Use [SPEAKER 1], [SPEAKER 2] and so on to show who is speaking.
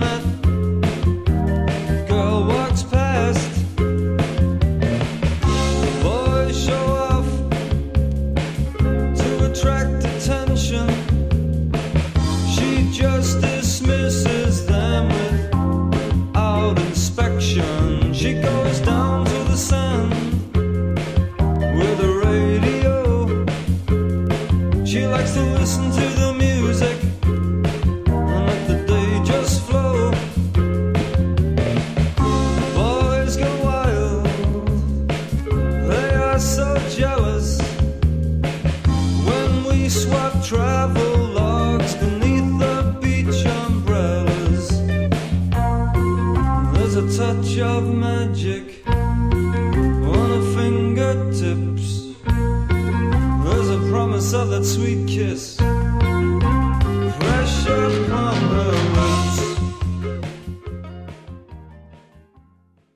[SPEAKER 1] that girl walks past. The boys show off to attract attention. She just dismisses them without inspection. She goes down to the sand with a radio. She likes to listen to the music and let the day just flow. Boys go wild, they are so jealous when we swap travel logs beneath the beach umbrellas. There's a touch of